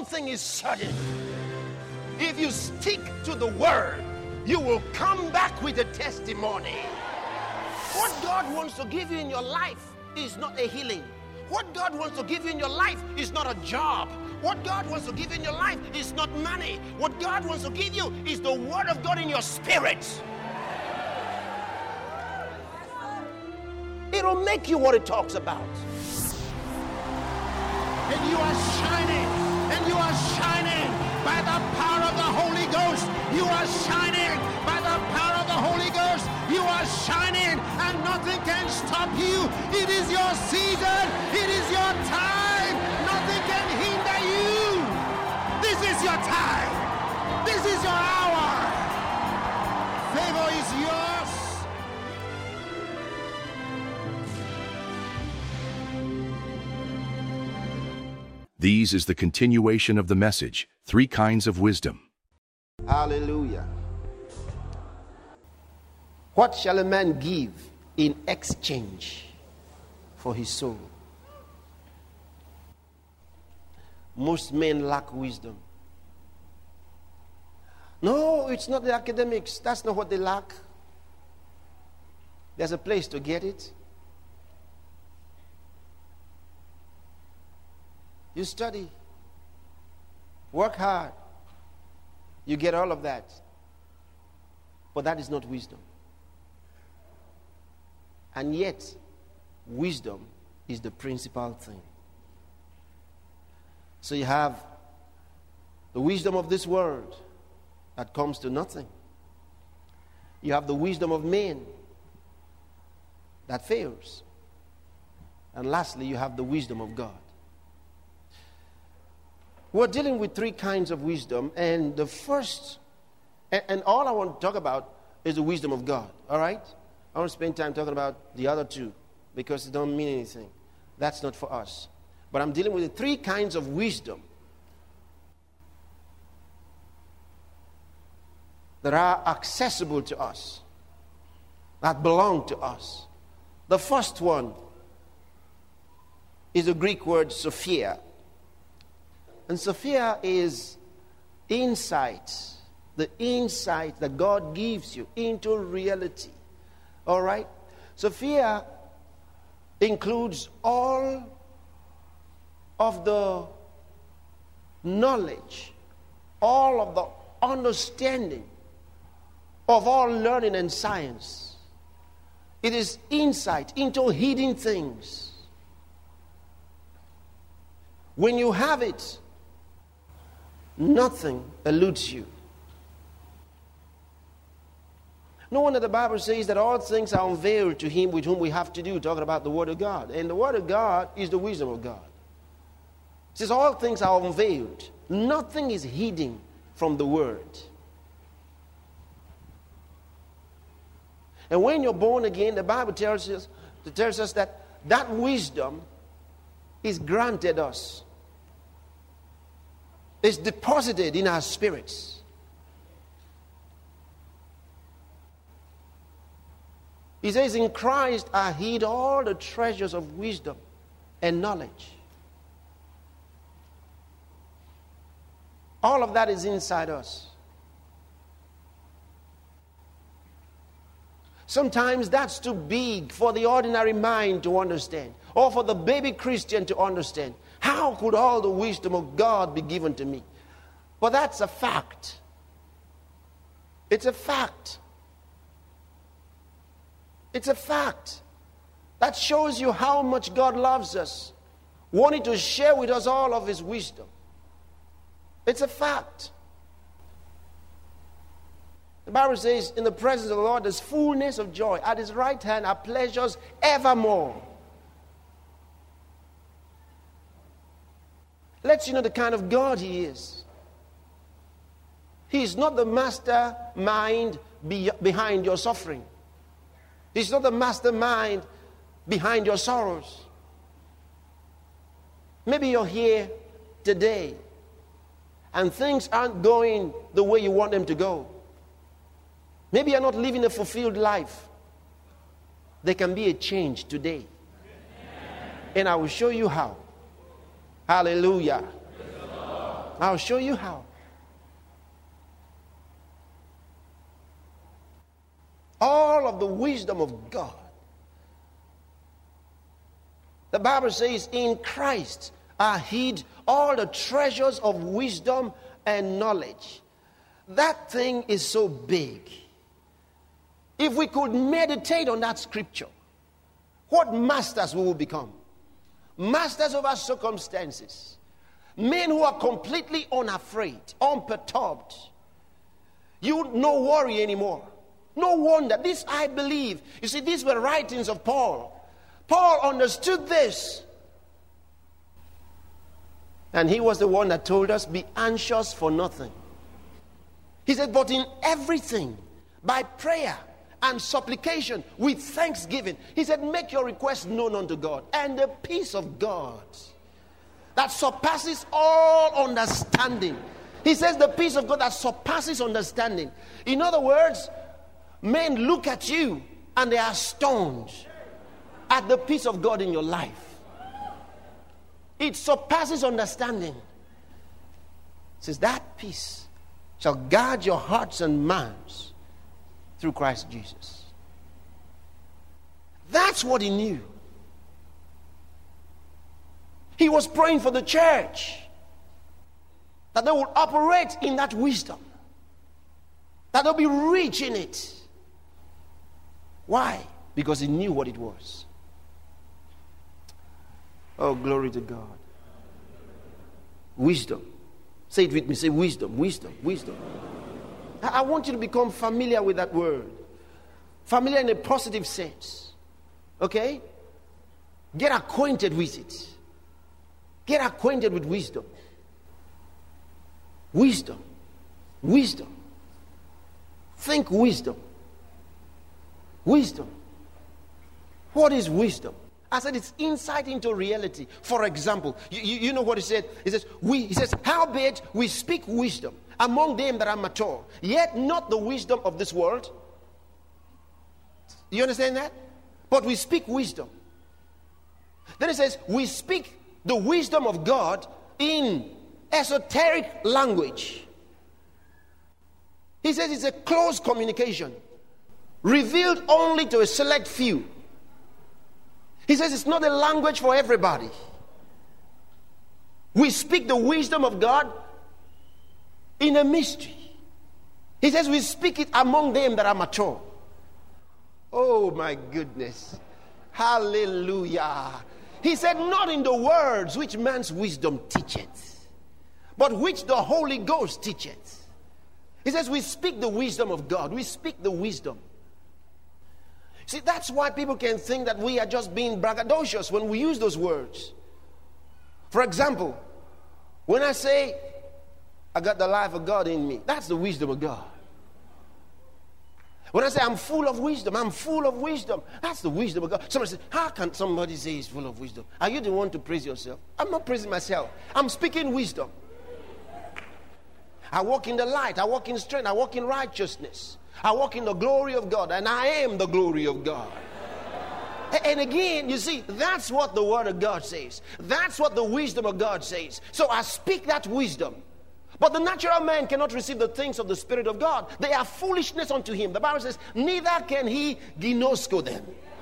thing is certain. If you stick to the word, you will come back with a testimony. What God wants to give you in your life is not a healing. What God wants to give you in your life is not a job. What God wants to give you in your life is not money. What God wants to give you is the word of God in your spirit. It'll make you what it talks about. And you are shining. And you are shining by the power of the Holy Ghost. You are shining by the power of the Holy Ghost. You are shining and nothing can stop you. It is your season. It is your time. Nothing can hinder you. This is your time. This is your hour. Favor is yours. These is the continuation of the message, 3 kinds of wisdom. Hallelujah. What shall a man give in exchange for his soul? Most men lack wisdom. No, it's not the academics. That's not what they lack. There's a place to get it. You study, work hard, you get all of that. But that is not wisdom. And yet, wisdom is the principal thing. So you have the wisdom of this world that comes to nothing. You have the wisdom of men that fails. And lastly, you have the wisdom of God. We're dealing with 3 kinds of wisdom, and the first, and all I want to talk about is the wisdom of God, all right? I want to spend time talking about the other 2 because it don't mean anything. That's not for us. But I'm dealing with the 3 kinds of wisdom that are accessible to us, that belong to us. The first one is the Greek word Sophia. And Sophia is insight, the insight that God gives you into reality. All right? Sophia includes all of the knowledge, all of the understanding of all learning and science. It is insight into hidden things. When you have it, nothing eludes you. No wonder the Bible says that all things are unveiled to him with whom we have to do, talking about the Word of God. And the Word of God is the wisdom of God. It says all things are unveiled. Nothing is hidden from the Word. And when you're born again, the Bible tells us that wisdom is granted us. It's deposited in our spirits. He says, in Christ I hid all the treasures of wisdom and knowledge. All of that is inside us. Sometimes that's too big for the ordinary mind to understand, or for the baby Christian to understand. How could all the wisdom of God be given to me? But that's a fact. It's a fact. It's a fact. That shows you how much God loves us, wanting to share with us all of His wisdom. It's a fact. The Bible says, in the presence of the Lord, there's fullness of joy. At His right hand are pleasures evermore. Lets you know the kind of God He is. He is not the mastermind behind your suffering. He's not the mastermind behind your sorrows. Maybe you're here today and things aren't going the way you want them to go. Maybe you're not living a fulfilled life. There can be a change today. And I will show you how. Hallelujah. I'll show you how. All of the wisdom of God. The Bible says, in Christ are hid all the treasures of wisdom and knowledge. That thing is so big. If we could meditate on that scripture, what masters we will become. Masters of our circumstances. Men who are completely unafraid, unperturbed. You no worry anymore. No wonder. This I believe. You see, these were writings of Paul. Paul understood this. And he was the one that told us, be anxious for nothing. He said, but in everything, by prayer and supplication, with thanksgiving. He said, make your requests known unto God. And the peace of God that surpasses all understanding. He says the peace of God that surpasses understanding. In other words, men look at you and they are stunned at the peace of God in your life. It surpasses understanding. It says that peace shall guard your hearts and minds through Christ Jesus. That's what he knew. He was praying for the church, that they would operate in that wisdom, that they'll be rich in it. Why? Because he knew what it was. Oh, glory to God. Wisdom. Say it with me. Say wisdom, wisdom, wisdom. I want you to become familiar with that word. Familiar in a positive sense. Okay? Get acquainted with it. Get acquainted with wisdom. Wisdom. Wisdom. Think wisdom. Wisdom. What is wisdom? I said it's insight into reality. For example, you know what he said? He says, howbeit we speak wisdom among them that are mature, yet not the wisdom of this world. You understand that? But we speak wisdom. Then he says, we speak the wisdom of God in esoteric language. He says it's a close communication, revealed only to a select few. He says it's not a language for everybody. We speak the wisdom of God in a mystery. He says we speak it among them that are mature. Oh my goodness. Hallelujah. He said, not in the words which man's wisdom teacheth, but which the Holy Ghost teacheth. He says we speak the wisdom of God. We speak the wisdom. See, that's why people can think that we are just being braggadocious when we use those words. For example, when I say, I got the life of God in me, that's the wisdom of God. When I say, I'm full of wisdom, that's the wisdom of God. Somebody says, how can somebody say he's full of wisdom? Are you the one to praise yourself? I'm not praising myself. I'm speaking wisdom. I walk in the light. I walk in strength. I walk in righteousness. I walk in the glory of God, and I am the glory of God. And again, you see, that's what the word of God says. That's what the wisdom of God says. So I speak that wisdom. But the natural man cannot receive the things of the Spirit of God. They are foolishness unto him. The Bible says, neither can he ginosko them.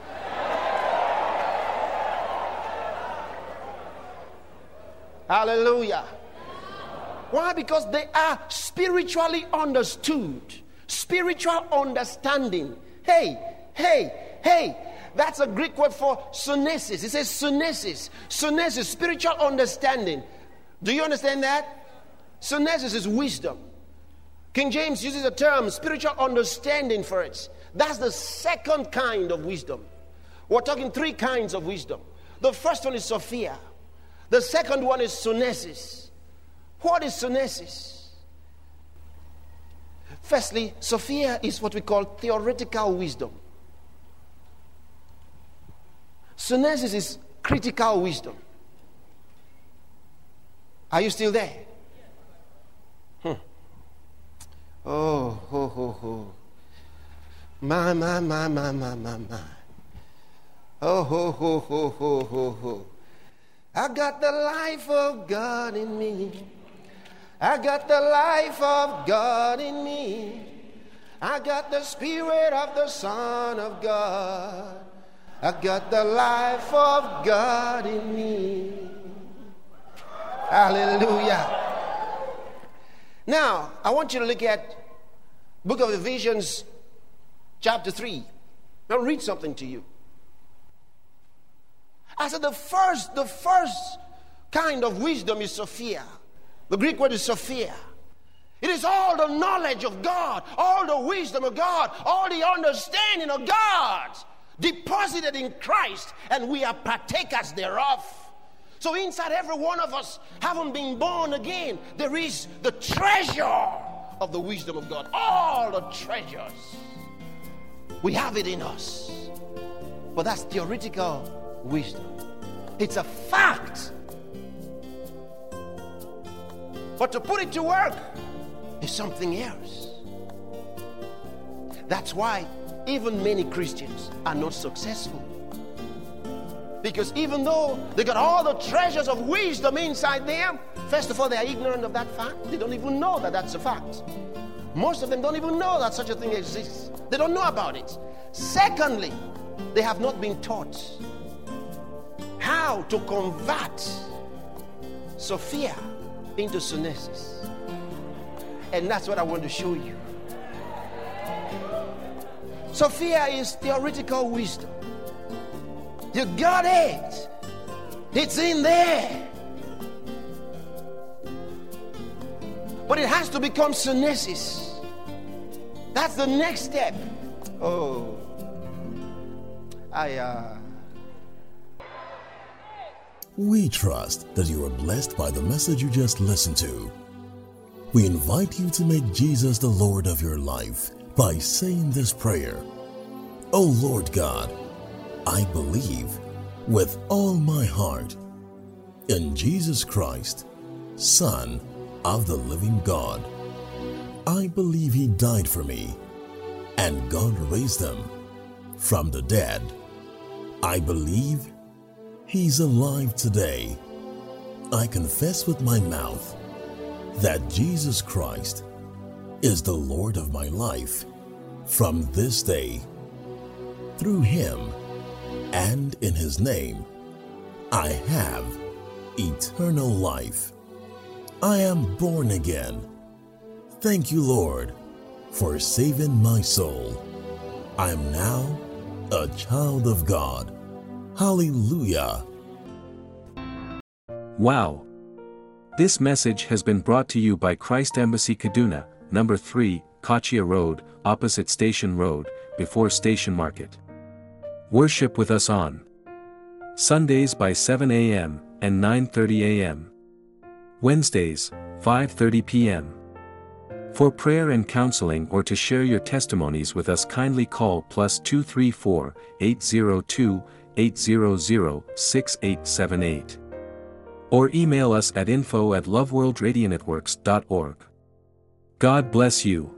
Hallelujah. Why? Because they are spiritually understood. Spiritual understanding. Hey. That's a Greek word for sunesis. It says sunesis. Sunesis, spiritual understanding. Do you understand that? Sunesis is wisdom. King James uses the term spiritual understanding for it. That's the second kind of wisdom. We're talking three kinds of wisdom. The first one is Sophia. The second one is sunesis. What is sunesis? Firstly, Sophia is what we call theoretical wisdom. Sunesis is critical wisdom. Are you still there? Oh. My. Oh. I got the life of God in me. I got the life of God in me. I got the Spirit of the Son of God. I got the life of God in me. Hallelujah. Now, I want you to look at Book of Ephesians, chapter 3. I'll read something to you. I said the first kind of wisdom is Sophia. The Greek word is Sophia. It is all the knowledge of God, all the wisdom of God, all the understanding of God deposited in Christ, and we are partakers thereof. So inside every one of us, having been born again, there is the treasure of the wisdom of God. All the treasures. We have it in us. But that's theoretical wisdom. It's a fact. But to put it to work is something else. That's why even many Christians are not successful. Because even though they got all the treasures of wisdom inside them, first of all, they are ignorant of that fact. They don't even know that that's a fact. Most of them don't even know that such a thing exists. They don't know about it. Secondly, they have not been taught how to convert Sophia into Sunesis. And that's what I want to show you. Sophia is theoretical wisdom. You got it. It's in there. But it has to become Sunesis. That's the next step. Oh. We trust that you are blessed by the message you just listened to. We invite you to make Jesus the Lord of your life by saying this prayer. Oh Lord God, I believe with all my heart in Jesus Christ, Son of the living God. I believe He died for me and God raised Him from the dead. I believe He's alive today. I confess with my mouth that Jesus Christ is the Lord of my life from this day. Through Him and in His name, I have eternal life. I am born again. Thank you, Lord, for saving my soul. I am now a child of God. Hallelujah. Wow. This message has been brought to you by Christ Embassy Kaduna, number 3, Kachia Road, opposite Station Road, before Station Market. Worship with us on Sundays by 7 a.m. and 9:30 a.m. Wednesdays, 5:30 p.m. For prayer and counseling or to share your testimonies with us, kindly call +234 802 800 6878. Or email us at info@loveworldradionetworks.org. God bless you.